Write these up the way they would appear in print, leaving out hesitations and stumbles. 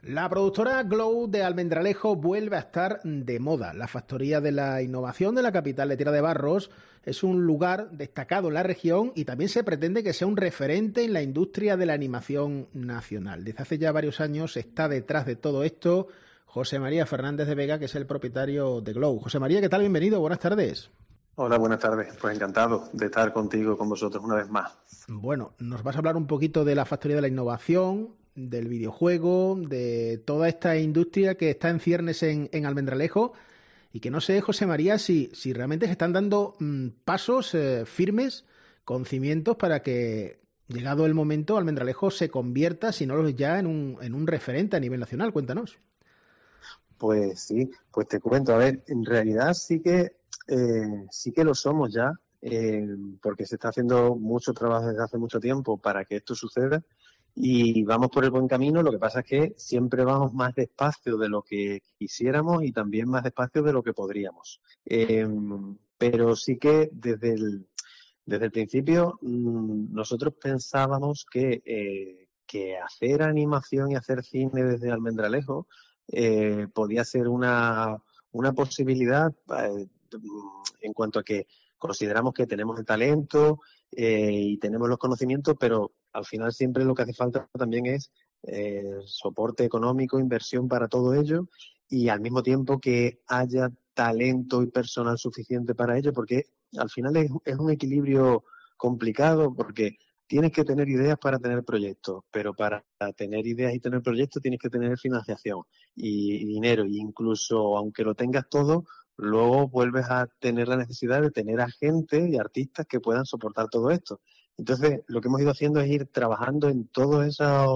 La productora Glow de Almendralejo vuelve a estar de moda. La Factoría de la Innovación de la capital de Tierra de Barros es un lugar destacado en la región y también se pretende que sea un referente en la industria de la animación nacional. Desde hace ya varios años está detrás de todo esto José María Fernández de Vega, que es el propietario de Glow. José María, ¿qué tal? Bienvenido, buenas tardes. Hola, buenas tardes. Pues encantado de estar contigo, con vosotros una vez más. Bueno, nos vas a hablar un poquito de la Factoría de la Innovación, del videojuego, de toda esta industria que está en ciernes en Almendralejo y que no sé, José María, si realmente se están dando pasos firmes con cimientos para que, llegado el momento, Almendralejo se convierta, si no ya, en un referente a nivel nacional. Cuéntanos. Pues sí, pues te cuento. A ver, en realidad sí que lo somos ya, porque se está haciendo mucho trabajo desde hace mucho tiempo para que esto suceda. Y vamos por el buen camino, lo que pasa es que siempre vamos más despacio de lo que quisiéramos y también más despacio de lo que podríamos. Pero sí que desde el principio nosotros pensábamos que hacer animación y hacer cine desde Almendralejo podía ser una posibilidad en cuanto a que consideramos que tenemos el talento y tenemos los conocimientos, pero al final siempre lo que hace falta también es soporte económico, inversión para todo ello y al mismo tiempo que haya talento y personal suficiente para ello, porque al final es un equilibrio complicado porque tienes que tener ideas para tener proyectos, pero para tener ideas y tener proyectos tienes que tener financiación y dinero, e incluso aunque lo tengas todo, luego vuelves a tener la necesidad de tener a gente y artistas que puedan soportar todo esto. Entonces, lo que hemos ido haciendo es ir trabajando en todos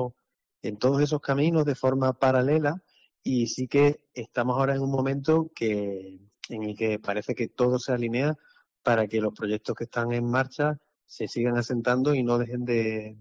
esos caminos de forma paralela y sí que estamos ahora en un momento en el que parece que todo se alinea para que los proyectos que están en marcha se sigan asentando y no dejen de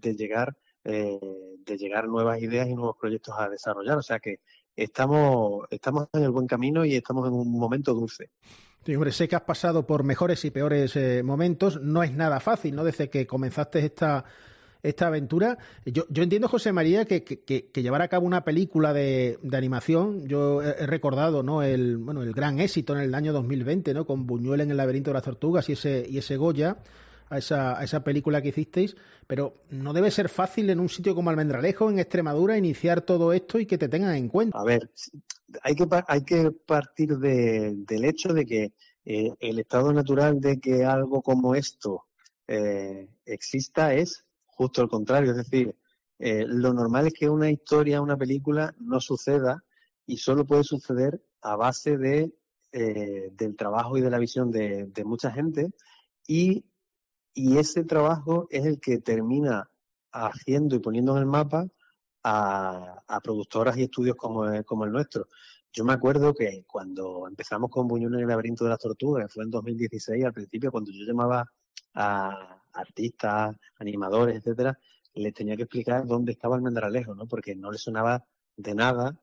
llegar nuevas ideas y nuevos proyectos a desarrollar. O sea que estamos en el buen camino y estamos en un momento dulce. Sí, hombre, sé que has pasado por mejores y peores momentos. No es nada fácil, ¿no? Desde que comenzaste esta aventura. Yo entiendo, José María, que llevar a cabo una película de animación, yo he recordado, ¿no? El gran éxito en el año 2020, ¿no? Con Buñuel en el laberinto de las tortugas y ese Goya a esa película que hicisteis, pero no debe ser fácil en un sitio como Almendralejo, en Extremadura, iniciar todo esto y que te tengan en cuenta. A ver, hay que partir del hecho de que el estado natural de que algo como esto exista es justo el contrario, es decir, lo normal es que una historia, una película no suceda y solo puede suceder a base del trabajo y de la visión de mucha gente y ese trabajo es el que termina haciendo y poniendo en el mapa a productoras y estudios como el nuestro. Yo me acuerdo que cuando empezamos con Buñuel en el laberinto de las tortugas, que fue en 2016, al principio, cuando yo llamaba a artistas, animadores, etcétera, les tenía que explicar dónde estaba Almendralejo, ¿no? Porque no les sonaba de nada,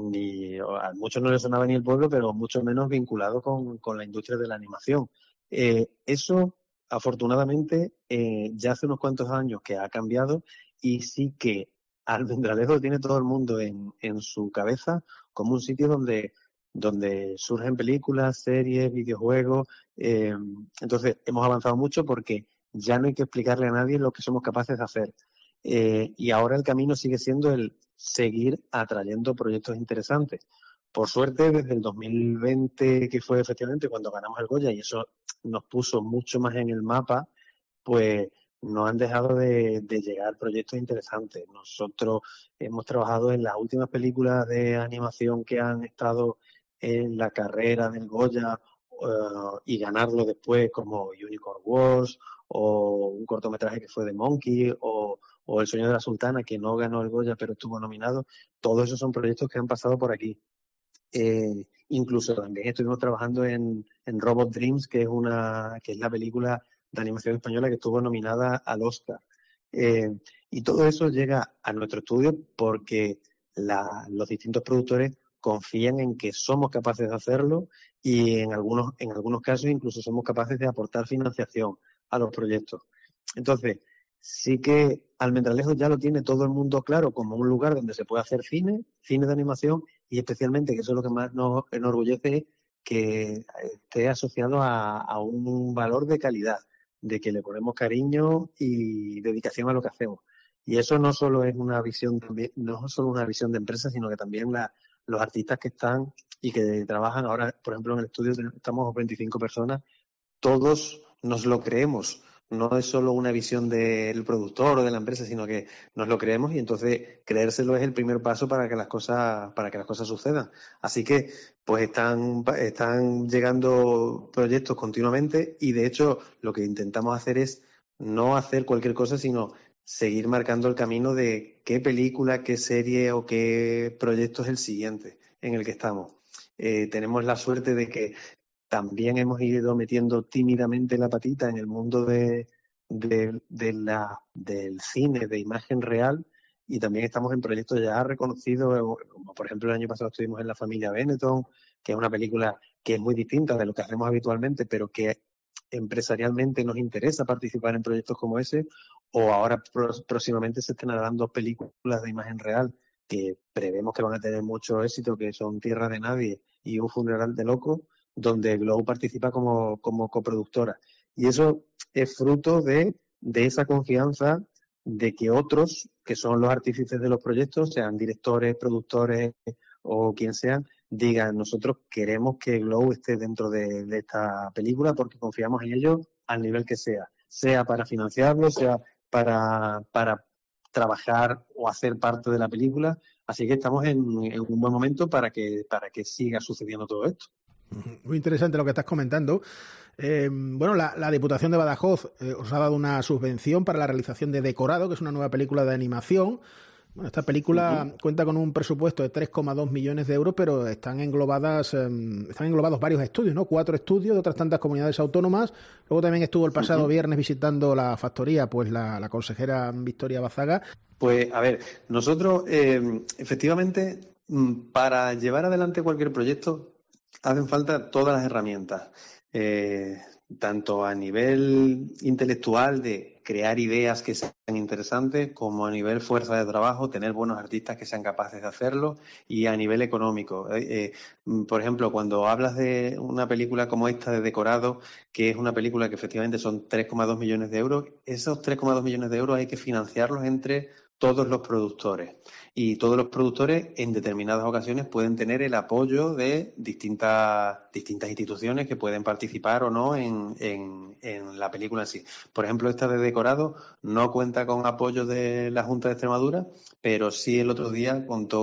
a muchos no les sonaba ni el pueblo, pero mucho menos vinculado con la industria de la animación. Eso, afortunadamente, ya hace unos cuantos años que ha cambiado y sí que Almendralejo tiene todo el mundo en su cabeza como un sitio donde surgen películas, series, videojuegos. Entonces, hemos avanzado mucho porque ya no hay que explicarle a nadie lo que somos capaces de hacer. Y ahora el camino sigue siendo el seguir atrayendo proyectos interesantes. Por suerte, desde el 2020, que fue efectivamente cuando ganamos el Goya, y eso nos puso mucho más en el mapa, pues no han dejado de llegar proyectos interesantes. Nosotros hemos trabajado en las últimas películas de animación que han estado en la carrera del Goya y ganarlo después, como Unicorn Wars o un cortometraje que fue de Monkey o El sueño de la sultana, que no ganó el Goya pero estuvo nominado. Todos esos son proyectos que han pasado por aquí. Incluso también estuvimos trabajando en Robot Dreams, que es la película de animación española que estuvo nominada al Oscar. Y todo eso llega a nuestro estudio porque los distintos productores confían en que somos capaces de hacerlo y en algunos casos incluso somos capaces de aportar financiación a los proyectos. Entonces, sí que Almendralejo ya lo tiene todo el mundo claro como un lugar donde se puede hacer cine de animación, y especialmente, que eso es lo que más nos enorgullece, que esté asociado a un valor de calidad, de que le ponemos cariño y dedicación a lo que hacemos. Y eso no solo es una visión, no es solo una visión de empresa, sino que también los artistas que están y que trabajan ahora, por ejemplo, en el estudio estamos 25 personas, todos nos lo creemos. No es solo una visión del productor o de la empresa, sino que nos lo creemos, y entonces creérselo es el primer paso para que las cosas sucedan. Así que pues están llegando proyectos continuamente, y de hecho lo que intentamos hacer es no hacer cualquier cosa, sino seguir marcando el camino de qué película, qué serie o qué proyecto es el siguiente en el que estamos. Tenemos la suerte de que también hemos ido metiendo tímidamente la patita en el mundo del cine de imagen real, y también estamos en proyectos ya reconocidos, como por ejemplo el año pasado estuvimos en La familia Benetton, que es una película que es muy distinta de lo que hacemos habitualmente, pero que empresarialmente nos interesa participar en proyectos como ese, o ahora próximamente se estrenarán 2 películas de imagen real que prevemos que van a tener mucho éxito, que son Tierra de Nadie y Un funeral de loco, donde Glow participa como coproductora. Y eso es fruto de esa confianza de que otros, que son los artífices de los proyectos, sean directores, productores o quien sean, digan: nosotros queremos que Glow esté dentro de esta película porque confiamos en ellos al nivel que sea para financiarlo, sea para trabajar o hacer parte de la película. Así que estamos en un buen momento para que siga sucediendo todo esto. Muy interesante lo que estás comentando. Bueno, la Diputación de Badajoz os ha dado una subvención para la realización de Decorado, que es una nueva película de animación. Bueno, esta película cuenta con un presupuesto de 3,2 millones de euros, pero están englobados varios estudios, ¿no? 4 estudios de otras tantas comunidades autónomas. Luego también estuvo el pasado viernes visitando la factoría, pues la consejera Victoria Bazaga. Pues a ver, nosotros efectivamente, para llevar adelante cualquier proyecto hacen falta todas las herramientas, tanto a nivel intelectual de crear ideas que sean interesantes, como a nivel fuerza de trabajo, tener buenos artistas que sean capaces de hacerlo, y a nivel económico. Por ejemplo, cuando hablas de una película como esta de Decorado, que es una película que efectivamente son 3,2 millones de euros, esos 3,2 millones de euros hay que financiarlos entre todos los productores, y todos los productores en determinadas ocasiones pueden tener el apoyo de distintas instituciones que pueden participar o no en la película en sí. Por ejemplo, esta de Decorado no cuenta con apoyo de la Junta de Extremadura, pero sí el otro día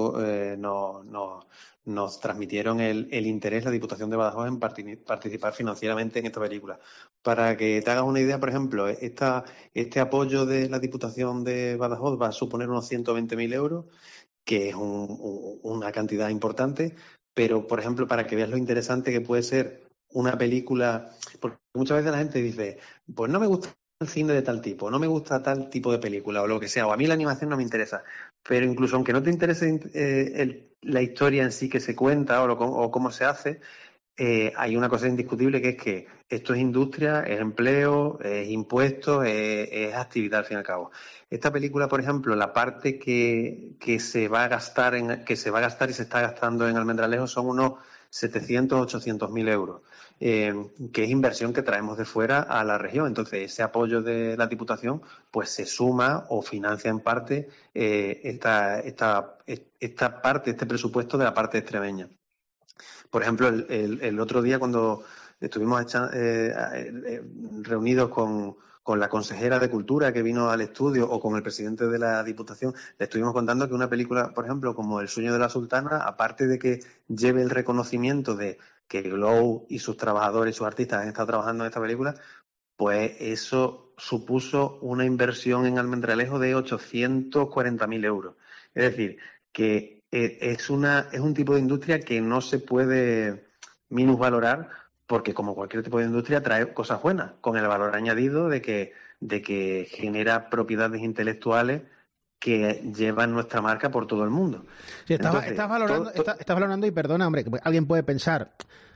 nos transmitieron el interés, la Diputación de Badajoz, en participar financieramente en esta película. Para que te hagas una idea, por ejemplo, este apoyo de la Diputación de Badajoz va a suponer unos 120.000 euros, que es una cantidad importante, pero, por ejemplo, para que veas lo interesante que puede ser una película, porque muchas veces la gente dice: pues no me gusta el cine de tal tipo, no me gusta tal tipo de película, o lo que sea, o a mí la animación no me interesa. Pero incluso aunque no te interese la historia en sí que se cuenta o cómo se hace, hay una cosa indiscutible, que es que esto es industria, es empleo, es impuestos, es actividad al fin y al cabo. Esta película, por ejemplo, la parte que se va a gastar y se está gastando en Almendralejo son unos 700, 800.000 euros, que es inversión que traemos de fuera a la región. Entonces, ese apoyo de la Diputación pues se suma o financia en parte esta parte, este presupuesto de la parte extremeña. Por ejemplo, el otro día, cuando estuvimos reunidos con la consejera de Cultura que vino al estudio, o con el presidente de la Diputación, le estuvimos contando que una película, por ejemplo, como El sueño de la sultana, aparte de que lleve el reconocimiento de que Glow y sus trabajadores y sus artistas han estado trabajando en esta película, pues eso supuso una inversión en Almendralejo de 840.000 euros. Es decir, que es un tipo de industria que no se puede minusvalorar, porque como cualquier tipo de industria trae cosas buenas, con el valor añadido de que genera propiedades intelectuales que llevan nuestra marca por todo el mundo. Sí, estás valorando, y perdona, hombre, alguien puede pensar: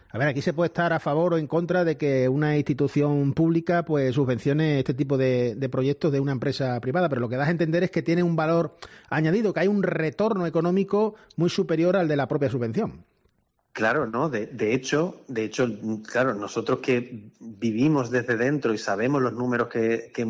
A ver, aquí se puede estar a favor o en contra de que una institución pública pues subvencione este tipo de proyectos de una empresa privada, pero lo que das a entender es que tiene un valor añadido, que hay un retorno económico muy superior al de la propia subvención. Claro, ¿no? De hecho, claro, nosotros que vivimos desde dentro y sabemos los números que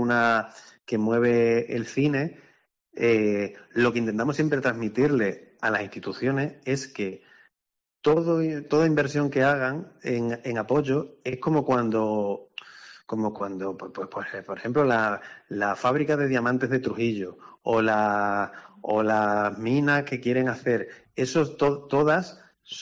mueve el cine, lo que intentamos siempre transmitirle a las instituciones es que toda inversión que hagan en apoyo es como cuando por ejemplo, la fábrica de diamantes de Trujillo o las minas que quieren hacer, todas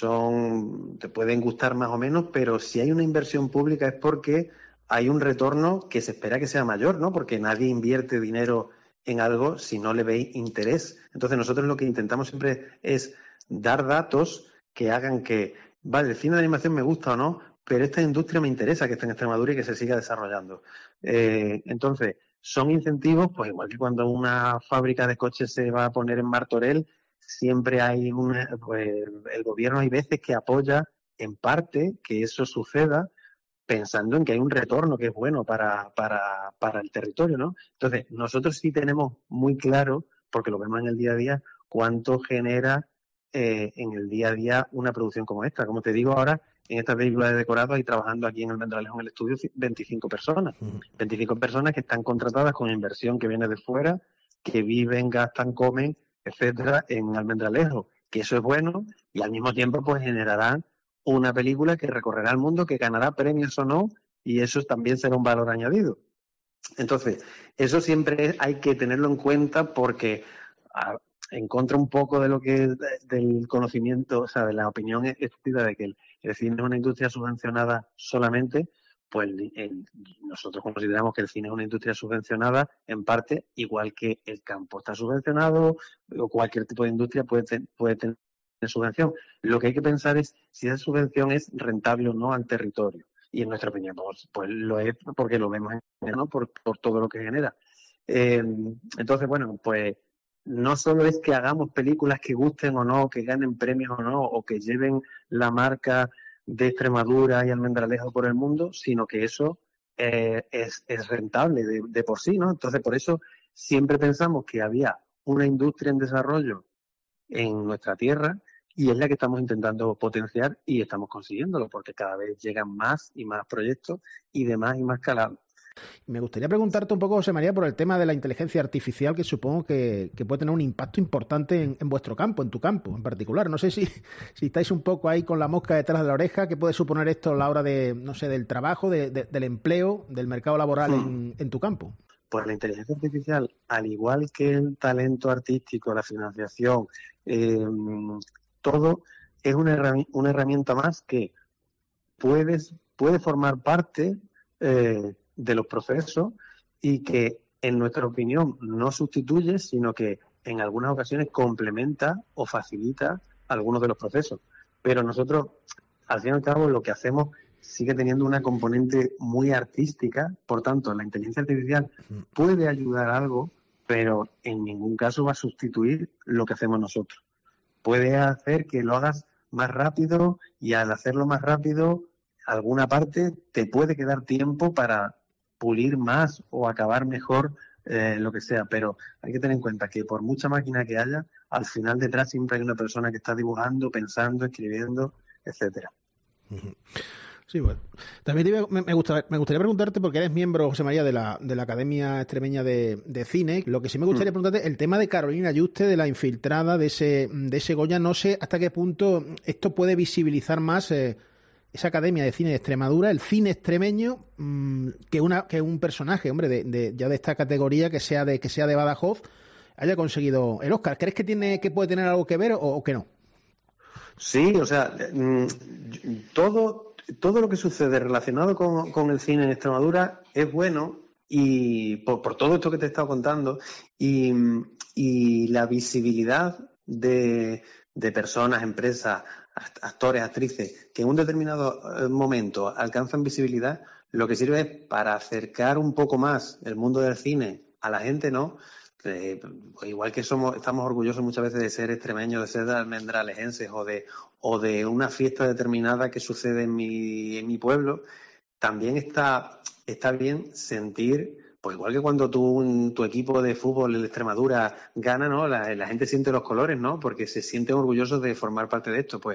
te pueden gustar más o menos, pero si hay una inversión pública es porque hay un retorno que se espera que sea mayor, ¿no? Porque nadie invierte dinero en algo si no le veis interés. Entonces nosotros lo que intentamos siempre es dar datos que hagan que, vale, el cine de animación me gusta o no, pero esta industria me interesa que esté en Extremadura y que se siga desarrollando. Entonces, son incentivos, pues igual que cuando una fábrica de coches se va a poner en Martorell, siempre hay pues el gobierno hay veces que apoya en parte que eso suceda pensando en que hay un retorno que es bueno para el territorio, ¿no? Entonces, nosotros sí tenemos muy claro, porque lo vemos en el día a día, cuánto genera en el día a día una producción como esta. Como te digo ahora, en esta película de decorado hay trabajando aquí en Almendralejo en el estudio 25 personas. 25 personas que están contratadas con inversión que viene de fuera, que viven, gastan, comen, etcétera, en Almendralejo. Que eso es bueno y al mismo tiempo pues generarán una película que recorrerá el mundo, que ganará premios o no, y eso también será un valor añadido. Entonces, eso siempre hay que tenerlo en cuenta porque en contra un poco de lo que del conocimiento, o sea, de la opinión estúpida de que el cine es una industria subvencionada solamente, pues nosotros consideramos que el cine es una industria subvencionada en parte, igual que el campo está subvencionado o cualquier tipo de industria puede tener subvención. Lo que hay que pensar es si esa subvención es rentable o no al territorio. Y en nuestra opinión, pues lo es porque lo vemos, ¿no? por todo lo que genera. Entonces, bueno, pues no solo es que hagamos películas que gusten o no, que ganen premios o no, o que lleven la marca de Extremadura y Almendralejo por el mundo, sino que eso es rentable de por sí, ¿no? Entonces, por eso siempre pensamos que había una industria en desarrollo en nuestra tierra y es la que estamos intentando potenciar y estamos consiguiéndolo porque cada vez llegan más y más proyectos y de más y más calado. Me gustaría preguntarte un poco, José María, por el tema de la inteligencia artificial, que supongo que puede tener un impacto importante en vuestro campo, en tu campo en particular. No sé si estáis un poco ahí con la mosca detrás de la oreja, ¿qué puede suponer esto a la hora de, no sé, del trabajo, del empleo, del mercado laboral en tu campo? Pues la inteligencia artificial, al igual que el talento artístico, la financiación, todo es una herramienta más que puede formar parte de los procesos y que, en nuestra opinión, no sustituye, sino que en algunas ocasiones complementa o facilita algunos de los procesos. Pero nosotros, al fin y al cabo, lo que hacemos sigue teniendo una componente muy artística, por tanto, la inteligencia artificial puede ayudar a algo, pero en ningún caso va a sustituir lo que hacemos nosotros. Puede hacer que lo hagas más rápido y al hacerlo más rápido, alguna parte te puede quedar tiempo para pulir más o acabar mejor lo que sea, pero hay que tener en cuenta que por mucha máquina que haya, al final detrás siempre hay una persona que está dibujando, pensando, escribiendo, etcétera. Sí, bueno. También me gustaría preguntarte, porque eres miembro, José María, de la Academia Extremeña de Cine. Lo que sí me gustaría preguntarte, el tema de Carolina Yuste, de la infiltrada de ese Goya, no sé hasta qué punto esto puede visibilizar más esa Academia de Cine de Extremadura, el cine extremeño, que un personaje, hombre, ya de esta categoría, que sea de Badajoz, haya conseguido el Oscar. ¿Crees que puede tener algo que ver o que no? Sí, o sea, todo lo que sucede relacionado con el cine en Extremadura es bueno y por todo esto que te he estado contando y la visibilidad de personas, empresas, actores, actrices que en un determinado momento alcanzan visibilidad, lo que sirve es para acercar un poco más el mundo del cine a la gente, ¿no? igual que estamos orgullosos muchas veces de ser extremeños, de ser almendralejenses o de una fiesta determinada que sucede en mi pueblo, también está bien sentir, pues igual que cuando tu equipo de fútbol, el Extremadura, gana, ¿no? La gente siente los colores, ¿no? Porque se sienten orgullosos de formar parte de esto. Pues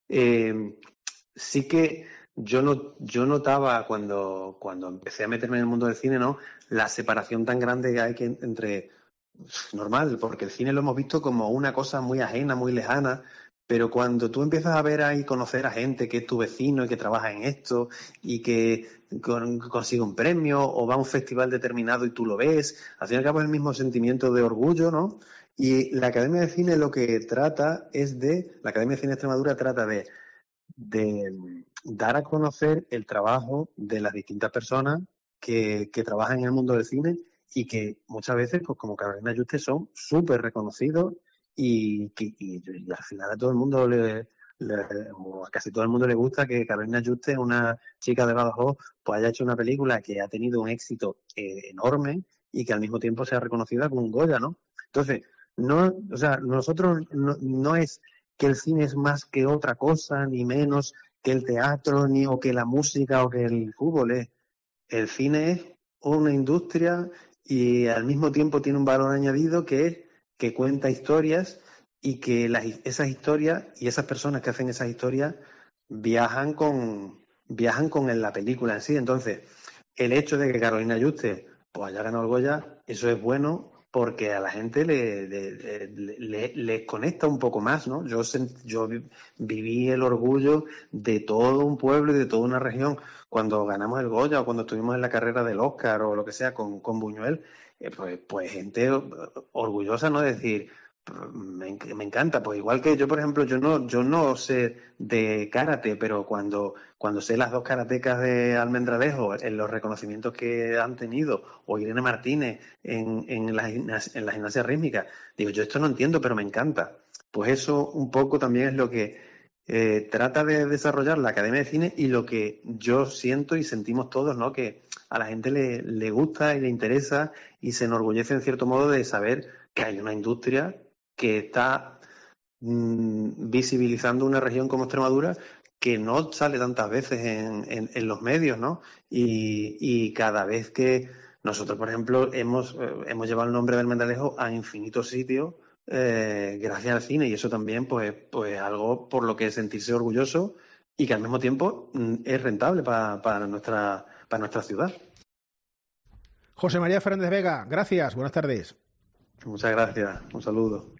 sí que yo notaba cuando empecé a meterme en el mundo del cine, ¿no? La separación tan grande que hay entre normal, porque el cine lo hemos visto como una cosa muy ajena, muy lejana, pero cuando tú empiezas a ver ahí, conocer a gente que es tu vecino y que trabaja en esto y que consigue un premio o va a un festival determinado y tú lo ves, al fin y al cabo es el mismo sentimiento de orgullo, ¿no? Y la Academia de Cine lo que trata la Academia de Cine de Extremadura trata de dar a conocer el trabajo de las distintas personas que trabajan en el mundo del cine y que muchas veces, pues como Carolina Yuste, son súper reconocidos y al final a todo el mundo o a casi todo el mundo le gusta que Carolina Yuste, una chica de Badajoz, pues haya hecho una película que ha tenido un éxito enorme y que al mismo tiempo sea reconocida como un Goya, ¿no? Entonces, o sea, nosotros no es que el cine es más que otra cosa, ni menos que el teatro, ni o que la música o que el fútbol. El cine es una industria y al mismo tiempo tiene un valor añadido que es que cuenta historias y que esas historias y esas personas que hacen esas historias viajan con la película en sí. Entonces, el hecho de que Carolina Yuste pues haya ganado el Goya, eso es bueno porque a la gente le conecta un poco más, ¿no? Yo viví el orgullo de todo un pueblo y de toda una región cuando ganamos el Goya o cuando estuvimos en la carrera del Oscar o lo que sea con Buñuel, pues gente orgullosa, ¿no? De decir, me encanta, pues igual que yo, por ejemplo, yo no sé de karate, pero cuando sé las dos karatecas de Almendralejo, en los reconocimientos que han tenido, o Irene Martínez en la gimnasia rítmica, digo, yo esto no entiendo, pero me encanta. Pues eso un poco también es lo que trata de desarrollar la Academia de Cine y lo que yo siento y sentimos todos, ¿no? Que a la gente le gusta y le interesa y se enorgullece en cierto modo de saber que hay una industria que está visibilizando una región como Extremadura que no sale tantas veces en los medios, ¿no? Y cada vez que nosotros, por ejemplo, hemos llevado el nombre del Almendralejo a infinitos sitios gracias al cine y eso también pues algo por lo que sentirse orgulloso y que al mismo tiempo es rentable para nuestra ciudad. José María Fernández Vega, gracias, buenas tardes. Muchas gracias, un saludo.